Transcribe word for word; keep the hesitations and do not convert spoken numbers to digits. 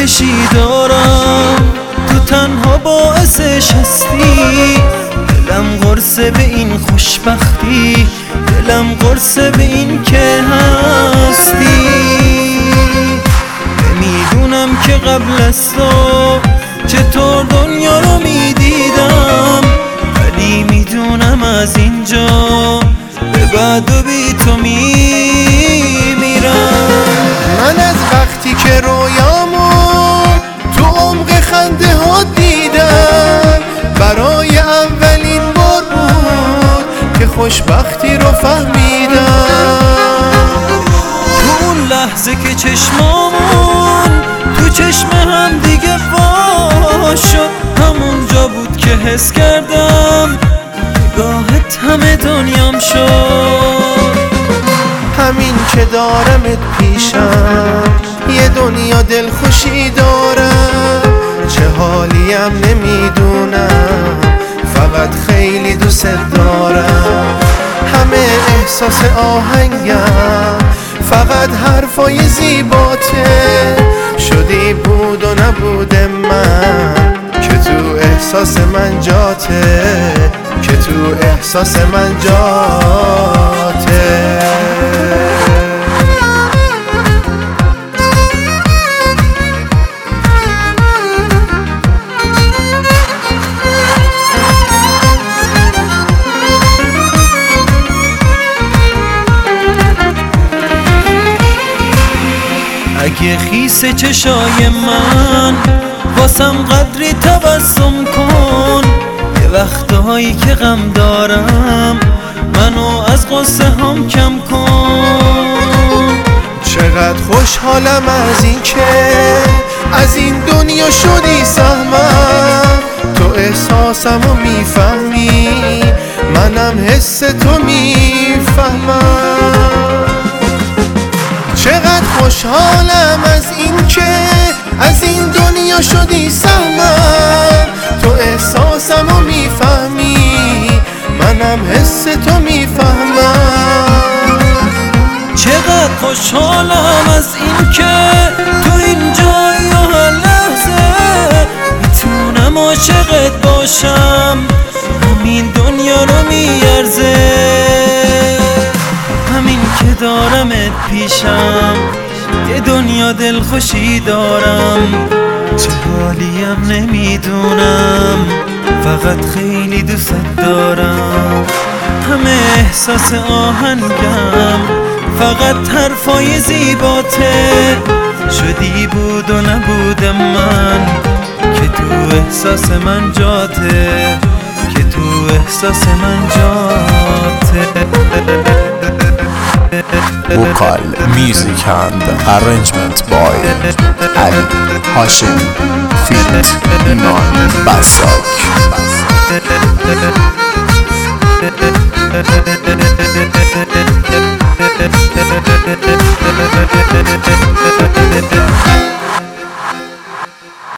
دلکشی دارم، تو تنها باعثش هستی. دلم قرصه به این خوشبختی، دلم قرصه به این که هستی. نمیدونم که قبل از تو چطور دنیا رو میدیدم، ولی میدونم از اینجا به بعد و بی تو میمیرم. من از وقتی که رویامو تو عمق خنده ها دیدم، برای اولین بار بود که خوشبختی رو فهمیدم. تو اون لحظه که چشمامون تو چشم هم دیگه وا شد، همونجا بود که حس کردم نگاهت همه دنیام شد. همین که دارمت پیشم یه دنیا دلخوشی دارم، چه حالیم نمیدونم، فقط خیلی دوست دارم. همه احساس آهنگم فقط حرفای زیباته، شدی بود و نبود من که تو احساس من جاته، که تو احساس من جاته. اگه خیس چشای من واسم قدری تبسم کن، یه وقتهایی که غم دارم منو از قصه هم کم کن. چقدر خوشحالم از این که از این دنیا شدی سهمم، تو احساسمو میفهمی منم حس تو میفهمم. چقدر خوشحالم از این که از این دنیا شدی سهمم، تو احساسمو میفهمی منم حس تو میفهمم. چقدر خوشحالم از این که تو این جای و هر لحظه میتونم عاشقت باشم، همین دنیا رو میارزه. همین که دارمت پیشم یه دنیا دلخوشی دارم، چه حالیم نمیدونم، فقط خیلی دوست دارم. همه احساس آهنگم فقط حرفای زیباته، شدی بود و نبود من که تو احساس من جاته، که تو احساس من جاته. Vocal, music and arrangement by Ali Hashemi, feat. Iman Basak.